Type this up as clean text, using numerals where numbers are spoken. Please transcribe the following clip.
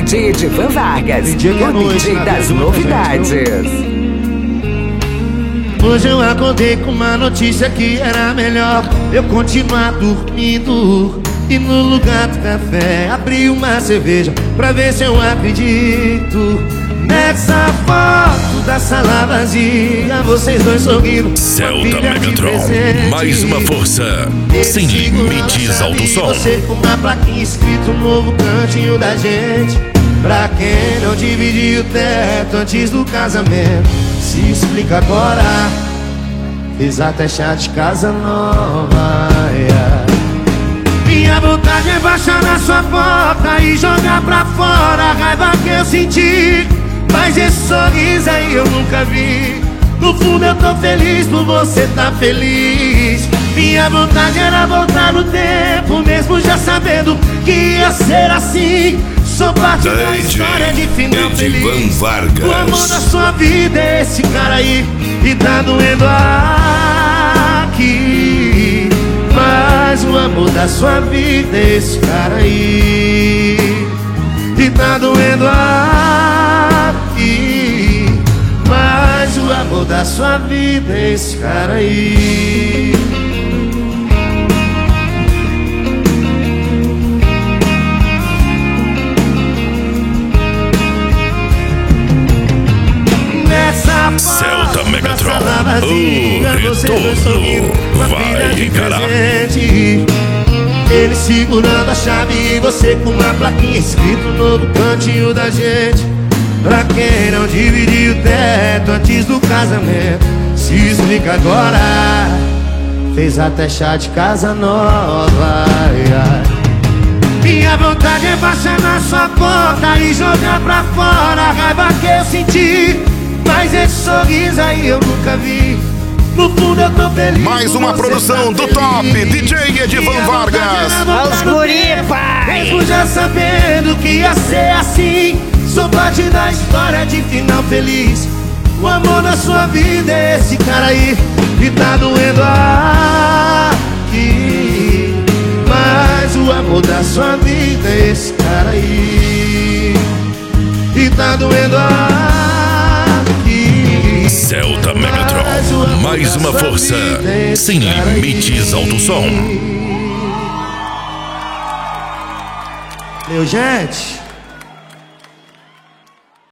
DJ Edivan Vargas, o DJ das novidades. Hoje eu acordei com uma notícia que era melhor eu continuar dormindo. E no lugar do café abri uma cerveja pra ver se eu acredito. Nessa foto da sala vazia, vocês dois sorrindo. Celta Megatron, mais uma força sem limites, alto som. Você com uma plaquinha escrito novo cantinho da gente. Pra quem não dividiu o teto antes do casamento, se explica agora. Fiz até chá de casa nova, yeah. Minha vontade é baixar na sua porta e jogar pra fora a raiva que eu senti. Mas esse sorriso aí eu nunca vi. No fundo eu tô feliz por você tá feliz. Minha vontade era voltar no tempo, mesmo já sabendo que ia ser assim. Sou parte da história de final feliz. Vargas. O amor da sua vida é esse cara aí e tá doendo aqui. Mas o amor da sua vida é esse cara aí e tá doendo aqui. Mas o amor da sua vida é esse cara aí. Celta Megatron, o retorno vai encarar. Ele segurando a chave e você com uma plaquinha escrito no cantinho da gente. Pra quem não dividiu o teto antes do casamento, se explica agora. Fez até chá de casa nova, yeah. Minha vontade é baixar na sua porta e jogar pra fora a raiva que eu senti. Mas esse sorriso aí eu nunca vi. No fundo eu tô feliz. Mais uma produção do top DJ Edivan Vargas. Aos guri, pai. Mesmo já sabendo que ia ser assim. Sou parte da história de final feliz. O amor da sua vida é esse cara aí e tá doendo aqui. Mas o amor da sua vida é esse cara aí e tá doendo aqui. Celta Megatron, mais uma força sem limites, alto som. Meu gente,